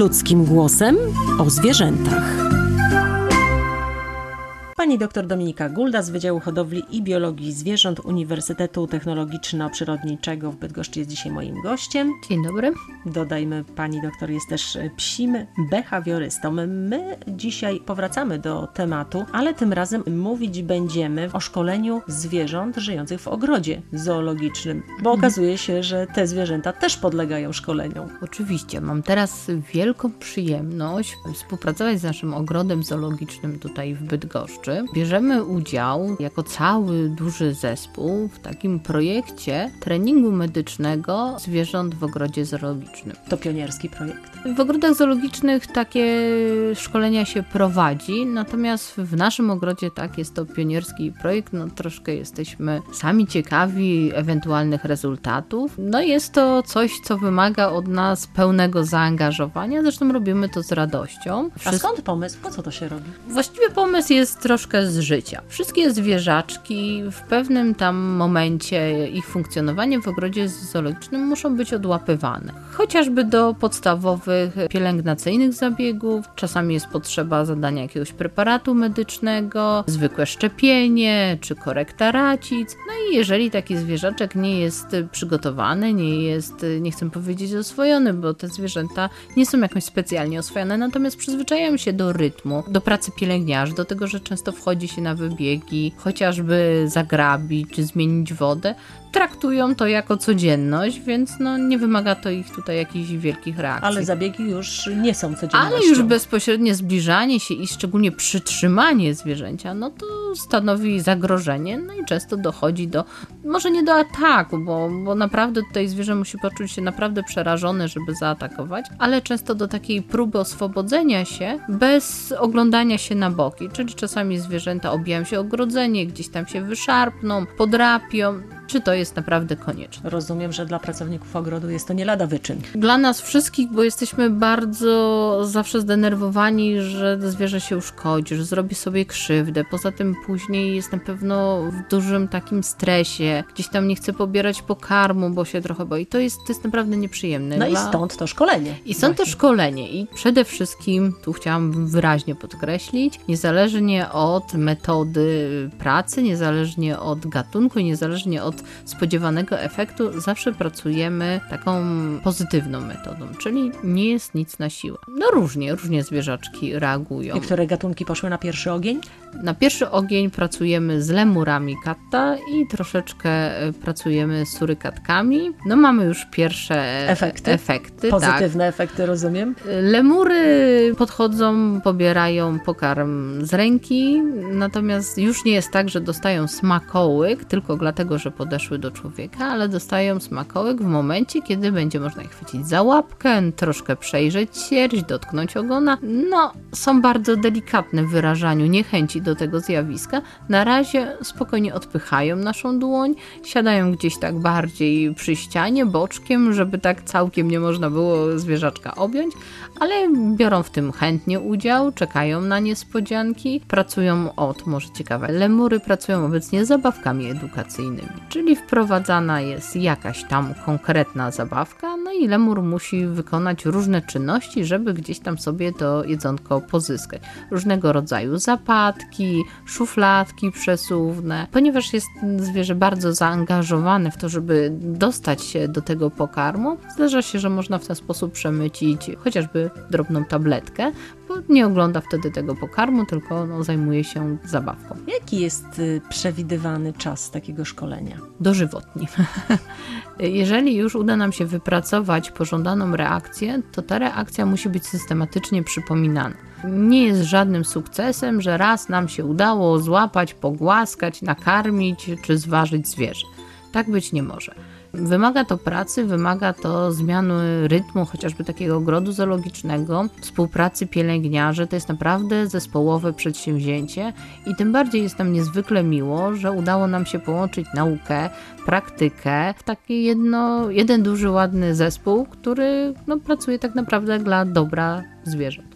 Ludzkim głosem o zwierzętach. Pani dr Dominika Gulda z Wydziału Hodowli i Biologii Zwierząt Uniwersytetu Technologiczno-Przyrodniczego w Bydgoszczy jest dzisiaj moim gościem. Dzień dobry. Dodajmy, pani doktor jest też psim behawiorystą. My dzisiaj powracamy do tematu, ale tym razem mówić będziemy o szkoleniu zwierząt żyjących w ogrodzie zoologicznym, bo okazuje się, że te zwierzęta też podlegają szkoleniom. Oczywiście, mam teraz wielką przyjemność współpracować z naszym ogrodem zoologicznym tutaj w Bydgoszczy. Bierzemy udział jako cały duży zespół w takim projekcie treningu medycznego zwierząt w ogrodzie zoologicznym. To pionierski projekt. W ogrodach zoologicznych takie szkolenia się prowadzi, natomiast w naszym ogrodzie jest to pionierski projekt, troszkę jesteśmy sami ciekawi ewentualnych rezultatów. Jest to coś, co wymaga od nas pełnego zaangażowania, zresztą robimy to z radością. A skąd pomysł? Po co to się robi? Właściwie pomysł jest troszkę z życia. Wszystkie zwierzaczki w pewnym tam momencie ich funkcjonowania w ogrodzie zoologicznym muszą być odłapywane. Chociażby do podstawowych pielęgnacyjnych zabiegów, czasami jest potrzeba zadania jakiegoś preparatu medycznego, zwykłe szczepienie czy korekta racic. I jeżeli taki zwierzaczek nie jest przygotowany, nie chcę powiedzieć oswojony, bo te zwierzęta nie są jakoś specjalnie oswojone, natomiast przyzwyczajają się do rytmu, do pracy pielęgniarzy, do tego, że często wchodzi się na wybiegi, chociażby zagrabić czy zmienić wodę, traktują to jako codzienność, więc nie wymaga to ich tutaj jakichś wielkich reakcji. Ale zabiegi już nie są codziennością. Ale już bezpośrednie zbliżanie się i szczególnie przytrzymanie zwierzęcia, to stanowi zagrożenie, i często dochodzi do, może nie do ataku, bo naprawdę tutaj zwierzę musi poczuć się naprawdę przerażone, żeby zaatakować, ale często do takiej próby oswobodzenia się bez oglądania się na boki, czyli czasami zwierzęta obijają się o ogrodzenie, gdzieś tam się wyszarpną, podrapią. Czy to jest naprawdę konieczne? Rozumiem, że dla pracowników ogrodu jest to nie lada wyczyn. Dla nas wszystkich, bo jesteśmy bardzo zawsze zdenerwowani, że zwierzę się uszkodzi, że zrobi sobie krzywdę. Poza tym później jest na pewno w dużym takim stresie. Gdzieś tam nie chce pobierać pokarmu, bo się trochę boi. To jest naprawdę nieprzyjemne. I stąd to szkolenie. I stąd to szkolenie. I przede wszystkim, tu chciałam wyraźnie podkreślić, niezależnie od metody pracy, niezależnie od gatunku, niezależnie od spodziewanego efektu, zawsze pracujemy taką pozytywną metodą, czyli nie jest nic na siłę. Różnie zwierzaczki reagują. Niektóre gatunki poszły na pierwszy ogień? Na pierwszy ogień pracujemy z lemurami katta i troszeczkę pracujemy z surykatkami. Mamy już pierwsze efekty. Pozytywne efekty, rozumiem. Lemury podchodzą, pobierają pokarm z ręki, natomiast już nie jest tak, że dostają smakołyk, tylko dlatego, że podeszły do człowieka, ale dostają smakołyk w momencie, kiedy będzie można ich chwycić za łapkę, troszkę przejrzeć sierść, dotknąć ogona. Są bardzo delikatne w wyrażaniu niechęci do tego zjawiska. Na razie spokojnie odpychają naszą dłoń, siadają gdzieś tak bardziej przy ścianie, boczkiem, żeby tak całkiem nie można było zwierzaczka objąć, ale biorą w tym chętnie udział, czekają na niespodzianki, pracują może ciekawe, lemury pracują obecnie z zabawkami edukacyjnymi, czyli wprowadzana jest jakaś tam konkretna zabawka, i lemur musi wykonać różne czynności, żeby gdzieś tam sobie to jedzonko pozyskać. Różnego rodzaju zapadki, szufladki przesuwne. Ponieważ jest zwierzę bardzo zaangażowane w to, żeby dostać się do tego pokarmu, zdarza się, że można w ten sposób przemycić chociażby drobną tabletkę, bo nie ogląda wtedy tego pokarmu, tylko zajmuje się zabawką. Jaki jest przewidywany czas takiego szkolenia? Dożywotni. Jeżeli już uda nam się wypracować pożądaną reakcję, to ta reakcja musi być systematycznie przypominana. Nie jest żadnym sukcesem, że raz nam się udało złapać, pogłaskać, nakarmić czy zważyć zwierzę. Tak być nie może. Wymaga to pracy, wymaga to zmiany rytmu, chociażby takiego ogrodu zoologicznego, współpracy pielęgniarzy. To jest naprawdę zespołowe przedsięwzięcie i tym bardziej jest nam niezwykle miło, że udało nam się połączyć naukę, praktykę w taki jeden duży, ładny zespół, który pracuje tak naprawdę dla dobra zwierząt.